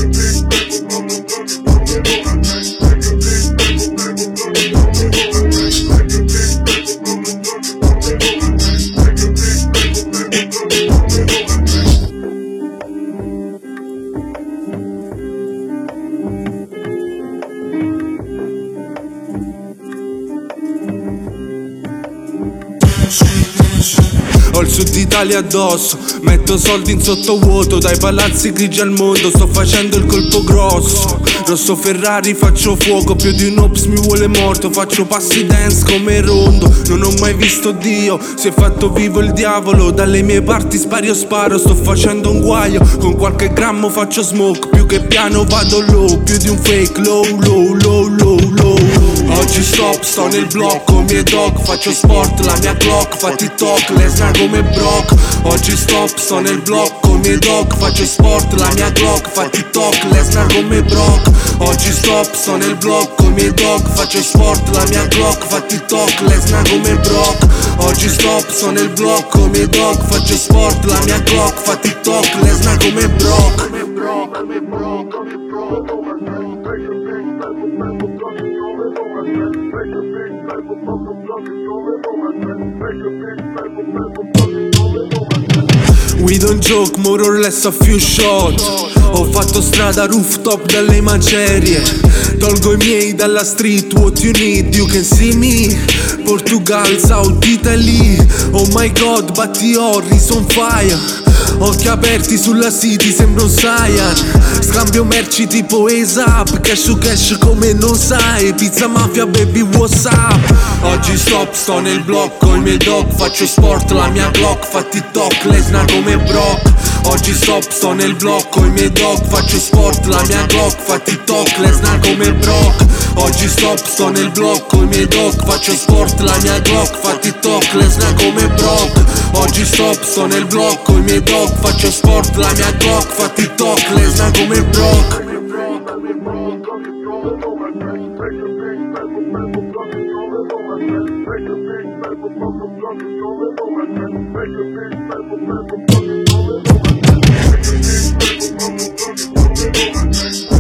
Ho il Sud Italia addosso, metto soldi in sottovuoto, dai palazzi grigi al mondo, sto facendo il colpo grosso. Rosso Ferrari faccio fuoco, più di un ops mi vuole morto, faccio passi dance come Rondo. Non ho mai visto Dio, si è fatto vivo il diavolo, dalle mie parti sparo, sto facendo un guaio, con qualche grammo faccio smoke, più che piano vado low, più di un fake low. Oggi sto nel blocco, miei dog, faccio sport, la mia clock fa TikTok, Lesnar come Brock. Oggi sto nel blocco, miei dog, faccio sport, la mia clock fa TikTok, Lesnar come Brock. Oggi sto nel blocco, miei dog, faccio sport, la mia clock fa TikTok, Lesnar come Brock. Oggi sto nel blocco, miei dog, faccio sport, la mia clock fa TikTok, Lesnar come Brock. We don't joke, more or less a few shot. Ho fatto strada rooftop dalle macerie, tolgo i miei dalla street, what you need, you can see me. Portugal, South Italy, oh my god, batti Orris on fire. Occhi aperti sulla city, sembra un Saiyan. Scambio merci tipo ASAP, cash to cash come non sai. Pizza mafia baby what's up. Oggi sto nel blocco, il mio dog, faccio sport, la mia Glock fa TikTok, Lesnar come Brock. Oggi sto nel blocco, il mio dog, faccio sport, la mia Glock fa TikTok, Lesnar come Brock. Oggi sto nel blocco, il mio dog, faccio sport, la mia Glock fa TikTok, Lesnar come Brock. Oggi sto nel blocco, il mio dog, faccio sport, la mia Glock fa TikTok, Lesnar come Brock. Make a big